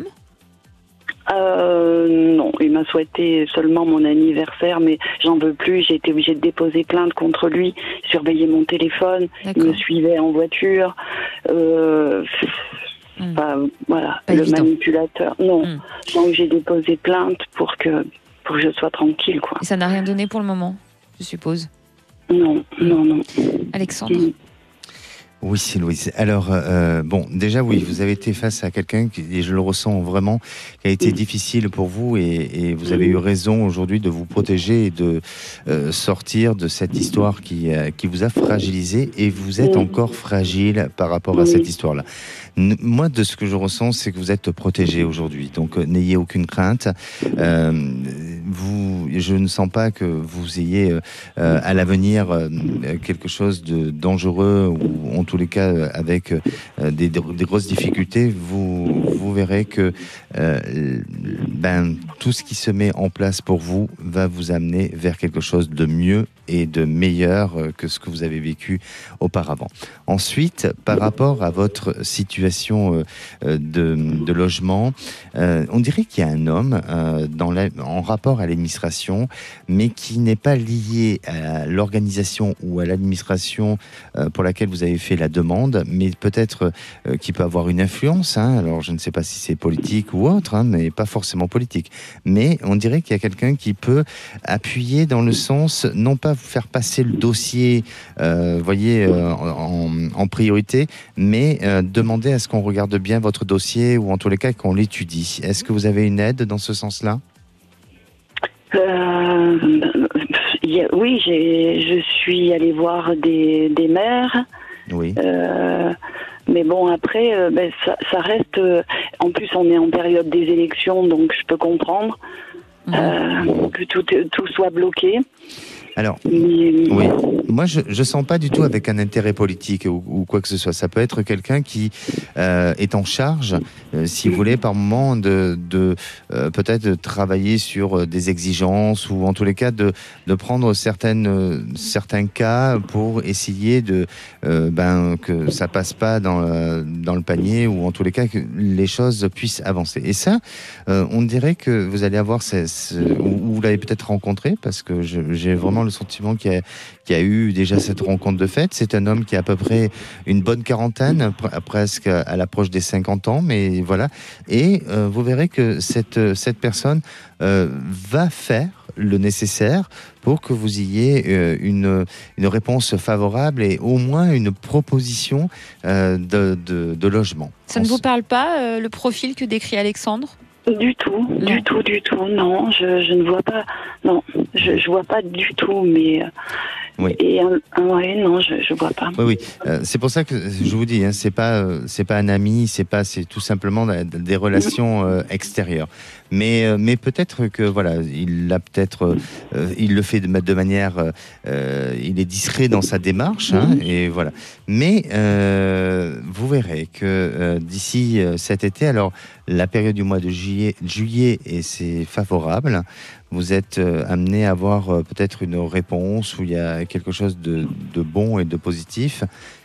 Euh, non, il m'a souhaité seulement mon anniversaire, mais j'en veux plus. J'ai été obligée de déposer plainte contre lui, surveiller mon téléphone, D'accord. il me suivait en voiture. Euh, mmh. bah, voilà, Pas le évident. manipulateur. Non, mmh. donc j'ai déposé plainte pour que pour que je sois tranquille, quoi. Et ça n'a rien donné pour le moment, je suppose. Non, non, non. Alexandre. Mmh. Oui, c'est Louise. Alors, euh, bon, déjà, oui, vous avez été face à quelqu'un, qui, et je le ressens vraiment, qui a été mmh. difficile pour vous, et, et vous avez mmh. eu raison aujourd'hui de vous protéger et de euh, sortir de cette histoire qui, euh, qui vous a fragilisé, et vous êtes mmh. encore fragile par rapport à mmh. cette histoire-là. N- moi, de ce que je ressens, c'est que vous êtes protégé aujourd'hui, donc euh, n'ayez aucune crainte. Euh, vous, je ne sens pas que vous ayez euh, à l'avenir euh, quelque chose de dangereux ou en tous les cas avec euh, des, des grosses difficultés. Vous, vous verrez que euh, ben, tout ce qui se met en place pour vous va vous amener vers quelque chose de mieux et de meilleur que ce que vous avez vécu auparavant. Ensuite, par rapport à votre situation euh, de, de logement, euh, on dirait qu'il y a un homme euh, dans la, en rapport à l'administration, mais qui n'est pas lié à l'organisation ou à l'administration euh, pour laquelle vous avez fait la demande, mais peut-être euh, qui peut avoir une influence. Hein. Alors, je ne sais pas si c'est politique ou autre, hein, mais pas forcément politique. Mais on dirait qu'il y a quelqu'un qui peut appuyer dans le sens, non pas vous faire passer le dossier, euh, voyez, euh, en, en priorité, mais euh, demander à ce qu'on regarde bien votre dossier ou en tous les cas qu'on l'étudie. Est-ce que vous avez une aide dans ce sens-là ? euh, Oui, j'ai, je suis allée voir des, des maires. Oui. Euh, mais bon, après, euh, ben, ça, ça reste... Euh, en plus, on est en période des élections, donc je peux comprendre mmh. euh, que tout, tout soit bloqué. Alors, oui, moi je ne sens pas du tout avec un intérêt politique ou, ou quoi que ce soit. Ça peut être quelqu'un qui euh, est en charge, euh, si vous voulez, par moment, de, de euh, peut-être de travailler sur des exigences ou en tous les cas de, de prendre certaines, euh, certains cas pour essayer de, euh, ben, que ça passe pas dans le, dans le panier ou en tous les cas que les choses puissent avancer. Et ça, euh, on dirait que vous allez avoir, ce, ce, ou vous l'avez peut-être rencontré parce que je, j'ai vraiment le sentiment qu'il y, a, qu'il y a eu déjà cette rencontre de fait. C'est un homme qui a à peu près une bonne quarantaine, presque à l'approche des cinquante ans, mais voilà. Et euh, vous verrez que cette, cette personne euh, va faire le nécessaire pour que vous ayez euh, une, une réponse favorable et au moins une proposition euh, de, de, de logement. Ça ne vous parle pas, euh, le profil que décrit Alexandre ? Du tout, non. du tout, du tout. Non, je, je ne vois pas. Non, je, je vois pas du tout. Mais oui. Et euh, ouais, non, je, je vois pas. Oui, oui. Euh, c'est pour ça que je vous dis, hein, c'est pas, euh, c'est pas un ami, c'est pas, c'est tout simplement des relations euh, extérieures. Mais, euh, mais peut-être que voilà, il l'a peut-être, euh, il le fait de, de manière, euh, il est discret dans sa démarche, hein, et voilà. Mais euh, vous verrez que euh, d'ici euh, cet été, alors la période du mois de juillet, juillet et c'est favorable. Vous êtes euh, amené à avoir euh, peut-être une réponse où il y a quelque chose de, de bon et de positif.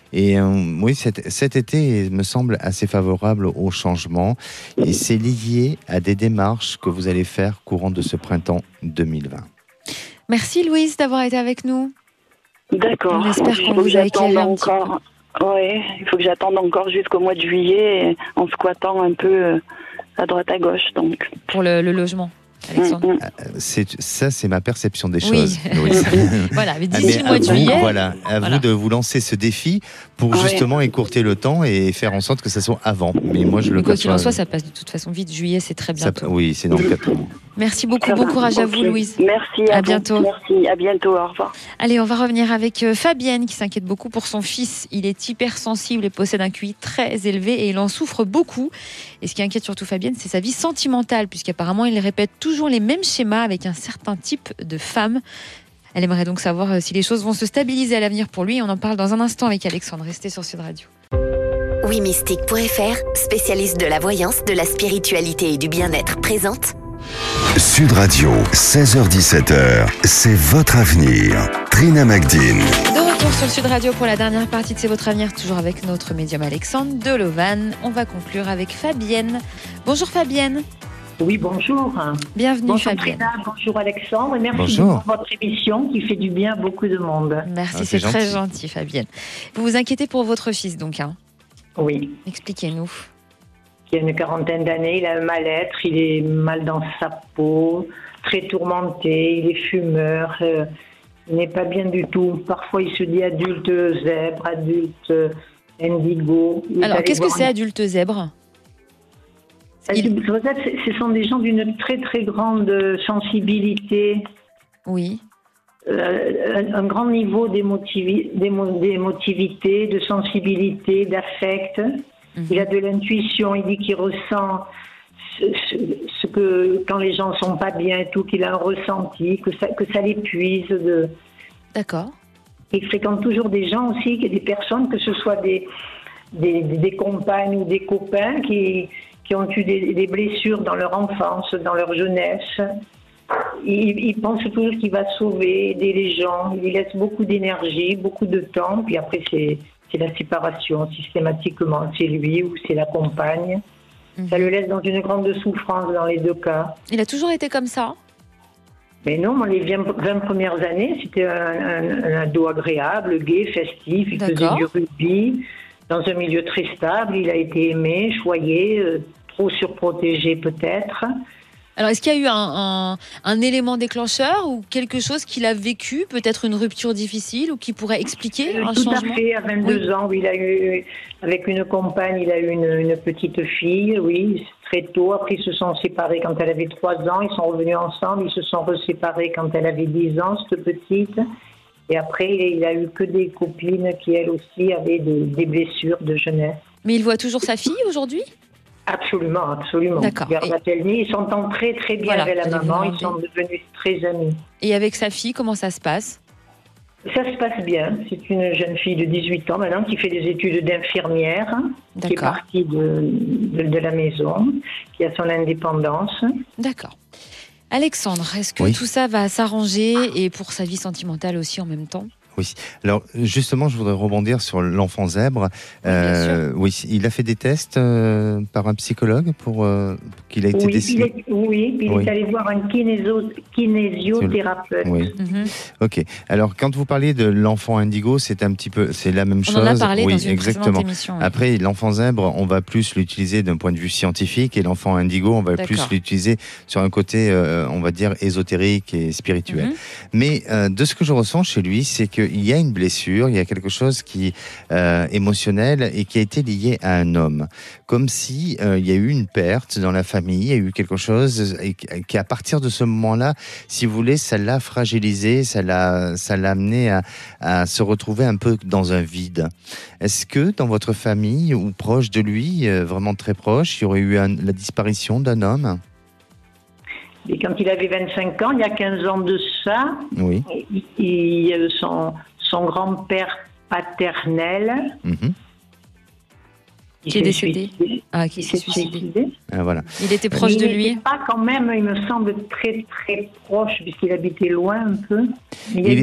Et euh, oui, cet, cet été me semble assez favorable au changement. Et c'est lié à des démarches que vous allez faire courant de ce printemps deux mille vingt. Merci Louise d'avoir été avec nous. D'accord. On espère qu'on vous a éclairé un petit peu. Oui, il faut que j'attende encore jusqu'au mois de juillet en squattant un peu à droite à gauche. Donc. Pour le, le logement, Alexandre. Mm-hmm. C'est, ça, c'est ma perception des oui. choses. Louise. Voilà, mais Ah, d'ici mais le mois de vous, juillet. Voilà, à voilà. vous de vous lancer ce défi pour Ouais. justement écourter le temps et faire en sorte que ça soit avant. Mais moi, je le Mais quoi qu'il en perçois- soit, ça passe de toute façon vite. Juillet, c'est très ça- bientôt. Oui, c'est dans quatre mois. Merci beaucoup. Ça Bon va. courage à Ok. vous, Louise. Merci. À À, bientôt. vous. Merci. À bientôt. Au revoir. Allez, on va revenir avec euh, Fabienne qui s'inquiète beaucoup pour son fils. Il est hypersensible et possède un Q I très élevé et il en souffre beaucoup. Et ce qui inquiète surtout Fabienne, c'est sa vie sentimentale, puisqu'apparemment il répète toujours les mêmes schémas avec un certain type de femme. Elle aimerait donc savoir euh, si les choses vont se stabiliser à l'avenir pour lui. On en parle dans un instant avec Alexandre. Restez sur Sud Radio. oui mystique point f r, spécialiste de la voyance, de la spiritualité et du bien-être, présente Sud Radio, seize heures dix-sept heures, c'est votre avenir. Trina Magdine. De retour sur le Sud Radio pour la dernière partie de C'est votre avenir, toujours avec notre médium Alexandre de Lauvanne. On va conclure avec Fabienne. Bonjour Fabienne. Oui, bonjour. Bienvenue Bonjour Fabienne. Trina, bonjour Alexandre, et merci Bonjour. pour votre émission qui fait du bien à beaucoup de monde. Merci, Ah, c'est c'est très gentil. gentil Fabienne. Vous vous inquiétez pour votre fils donc, hein. Oui, Expliquez-nous. il a une quarantaine d'années, il a un mal-être, il est mal dans sa peau, très tourmenté, il est fumeur, euh, il n'est pas bien du tout. Parfois il se dit adulte zèbre, adulte euh, indigo. Il est Alors, allé qu'est-ce que voir c'est un- adulte zèbre? Adulte zèbre, c'est- Ce sont des gens d'une très très grande sensibilité. Oui. Euh, un, un grand niveau d'émotivi- d'émo- d'émotivité, de sensibilité, d'affect. Mhm. Il a de l'intuition, il dit qu'il ressent ce, ce- ce que quand les gens sont pas bien et tout, qu'il a un ressenti, que ça, que ça l'épuise. De... D'accord. Il fréquente toujours des gens aussi, des personnes, que ce soit des, des, des compagnes ou des copains qui, qui ont eu des, des blessures dans leur enfance, dans leur jeunesse. Il, il pense toujours qu'il va sauver, aider les gens. Il laisse beaucoup d'énergie, beaucoup de temps. Puis après, c'est, c'est la séparation systématiquement. C'est lui ou c'est la compagne. Mhm. Ça le laisse dans une grande souffrance dans les deux cas. Il a toujours été comme ça? Mais non, les vingt vingt premières années, c'était un, un- un ado agréable, gai, festif. Il faisait D'accord. du rugby dans un milieu très stable. Il a été aimé, choyé, euh, trop surprotégé peut-être. Alors, est-ce qu'il y a eu un, un, un élément déclencheur ou quelque chose qu'il a vécu, peut-être une rupture difficile ou qui pourrait expliquer Euh, un Tout changement? à fait, à vingt-deux Oui. ans, il a eu, avec une compagne, il a eu une, une petite fille, oui, très tôt. Après, ils se sont séparés quand elle avait trois ans, ils sont revenus ensemble, ils se sont reséparés quand elle avait dix ans, cette petite. Et après, il a eu que des copines qui, elles aussi, avaient des, des blessures de jeunesse. Mais il voit toujours sa fille aujourd'hui? Absolument, absolument. D'accord. Vers Et- la Telny, ils s'entendent très très bien Voilà, avec la j'allais vous maman, ils demander. sont devenus très amis. Et avec sa fille, comment ça se passe? Ça se passe bien. C'est une jeune fille de dix-huit ans maintenant qui fait des études d'infirmière, qui est D'accord. partie de, de, de la maison, qui a son indépendance. D'accord. Alexandre, est-ce que Oui. tout ça va s'arranger et pour sa vie sentimentale aussi en même temps? Oui. Alors justement, je voudrais rebondir sur l'enfant zèbre. Euh, oui, il a fait des tests euh, par un psychologue pour euh, qu'il a été Oui, il décelé. est, oui, il Oui. est allé voir un kinésio, kinésiothérapeute. Oui. Mhm. Ok. Alors quand vous parlez de l'enfant indigo, c'est un petit peu, c'est la même On chose. en a parlé oui, dans une exactement. précédente émission. oui. Après, l'enfant zèbre, on va plus l'utiliser d'un point de vue scientifique, et l'enfant indigo, on va D'accord. plus l'utiliser sur un côté, euh, on va dire, ésotérique et spirituel. Mhm. Mais euh, de ce que je ressens chez lui, c'est qu'il y a une blessure, il y a quelque chose qui euh, émotionnel et qui a été lié à un homme, comme si euh, il y a eu une perte dans la famille, il y a eu quelque chose et qui, à partir de ce moment-là, si vous voulez, ça l'a fragilisé, ça l'a, ça l'a amené à, à se retrouver un peu dans un vide. Est-ce que dans votre famille ou proche de lui, euh, vraiment très proche, il y aurait eu un, la disparition d'un homme? Et quand il avait vingt-cinq ans, il y a quinze ans de ça, Oui. il, il y a son, son grand-père paternel Qui Mhm. est s'est décédé. suicidé. Ah, qui Il s'est s'est suicidé. suicidé. Ah, voilà. Il était proche il de n'était lui. pas quand même, il me semble, très très proche, puisqu'il habitait loin un peu. Mais il y a Il eu est- ça.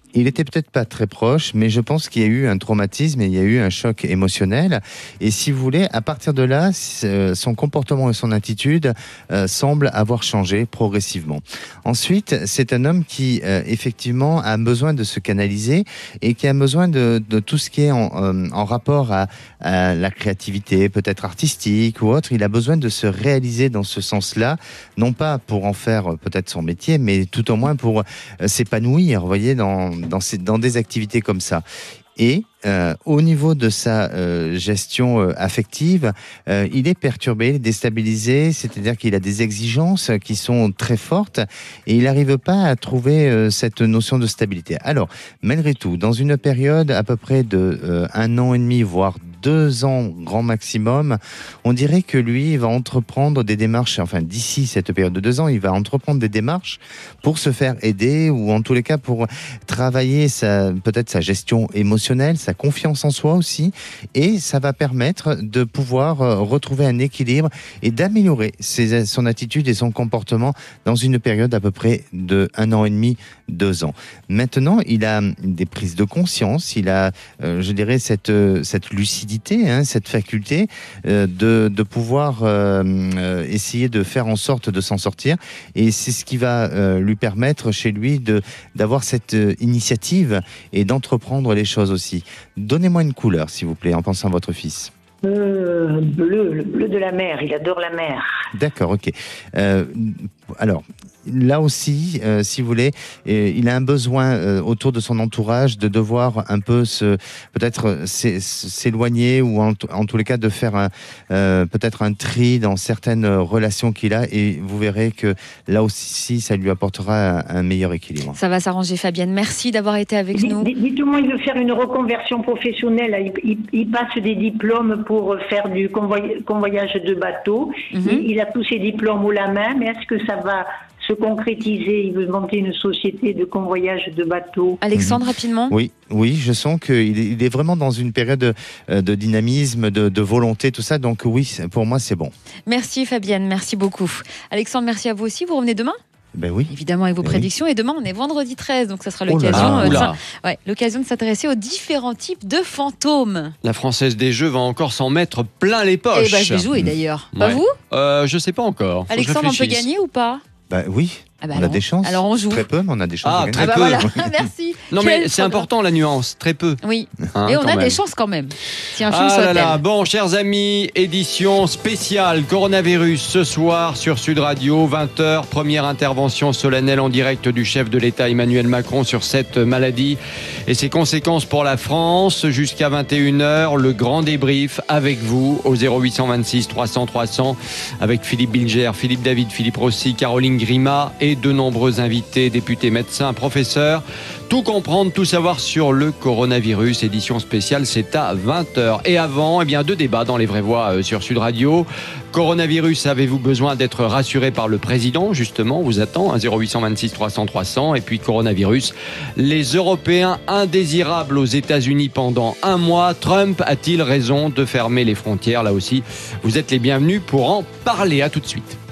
Il était peut-être pas très proche, mais je pense qu'il y a eu un traumatisme et il y a eu un choc émotionnel. Et si vous voulez, à partir de là, son comportement et son attitude euh, semblent avoir changé progressivement. Ensuite, c'est un homme qui, euh, effectivement, a besoin de se canaliser et qui a besoin de, de tout ce qui est en, euh, en rapport à, à la créativité, peut-être artistique ou autre. Il a besoin de se réaliser dans ce sens-là, non pas pour en faire euh, peut-être son métier, mais tout au moins pour euh, s'épanouir, vous voyez, dans Dans, ces, dans des activités comme ça. Et euh, au niveau de sa euh, gestion euh, affective, euh, il est perturbé, il est déstabilisé, c'est-à-dire qu'il a des exigences qui sont très fortes et il n'arrive pas à trouver euh, cette notion de stabilité. Alors, malgré tout, dans une période à peu près de euh, un an et demi, voire deux ans grand maximum, on dirait que lui il va entreprendre des démarches, enfin d'ici cette période de deux ans, il va entreprendre des démarches pour se faire aider ou en tous les cas pour travailler sa, peut-être sa gestion émotionnelle, sa confiance en soi aussi, et ça va permettre de pouvoir retrouver un équilibre et d'améliorer ses, son attitude et son comportement dans une période à peu près de un an et demi, deux ans. Maintenant, il a des prises de conscience, il a, euh, je dirais, cette, cette lucidité, Hein, cette faculté euh, de, de pouvoir euh, euh, essayer de faire en sorte de s'en sortir, et c'est ce qui va euh, lui permettre chez lui de, d'avoir cette euh, initiative et d'entreprendre les choses aussi. Donnez-moi une couleur s'il vous plaît en pensant à votre fils. Euh, bleu, le bleu de la mer, il adore la mer. D'accord, ok. Euh, alors, là aussi, euh, si vous voulez, euh, il a un besoin euh, autour de son entourage de devoir un peu se, peut-être s'éloigner ou en, en tous les cas de faire un, euh, peut-être un tri dans certaines relations qu'il a, et vous verrez que là aussi, ça lui apportera un, un meilleur équilibre. Ça va s'arranger, Fabienne. Merci d'avoir été avec D- nous. Dites-moi, il veut faire une reconversion professionnelle. Il, il, il passe des diplômes pour faire du convoy- convoyage de bateau. Mm-hmm. Il, il a tous ses diplômes haut la main, mais est-ce que ça va se concrétiser? Il veut monter une société de convoyage de bateaux. Alexandre, mmh. rapidement. Oui, oui, je sens qu'il est, il est vraiment dans une période de, de dynamisme, de, de volonté, tout ça. Donc oui, pour moi, c'est bon. Merci Fabienne, merci beaucoup. Alexandre, merci à vous aussi. Vous revenez demain ? Ben oui. Évidemment, avec vos ben prédictions. Oui. Et demain, on est vendredi treize, donc ça sera Oh l'occasion, là là. euh, ouais, l'occasion de s'intéresser aux différents types de fantômes. La Française des Jeux va encore s'en mettre plein les poches. Et bah, je vais jouer d'ailleurs. Ouais. Pas vous euh, Je sais pas encore. Faut Alexandre, on peut gagner ou pas ? Ben oui. Ah bah on alors, a des chances. Alors on joue. Très peu, mais on a des chances. Ah, de très ah bah peu. Voilà. Merci. Non, Quel mais c'est programme. important la nuance, très peu. Oui. Hein, et on a même. des chances quand même. Si un film Ah soit là là, tel. bon, chers amis, édition spéciale coronavirus ce soir sur Sud Radio, vingt heures, première intervention solennelle en direct du chef de l'État Emmanuel Macron sur cette maladie et ses conséquences pour la France. Jusqu'à vingt et une heures, le grand débrief avec vous au zéro huit cent vingt-six trois cents trois cents avec Philippe Bilger, Philippe David, Philippe Rossi, Caroline Grima et de nombreux invités, députés, médecins, professeurs. Tout comprendre, tout savoir sur le coronavirus, édition spéciale, c'est à vingt heures. Et avant, eh bien, deux débats dans les vraies voix euh, sur Sud Radio. Coronavirus, avez-vous besoin d'être rassuré par le président, justement, on vous attend, hein, zéro huit cent vingt-six trois cents trois cents. Et puis coronavirus, les Européens indésirables aux États-Unis pendant un mois. Trump a-t-il raison de fermer les frontières? Là aussi, vous êtes les bienvenus pour en parler. À tout de suite.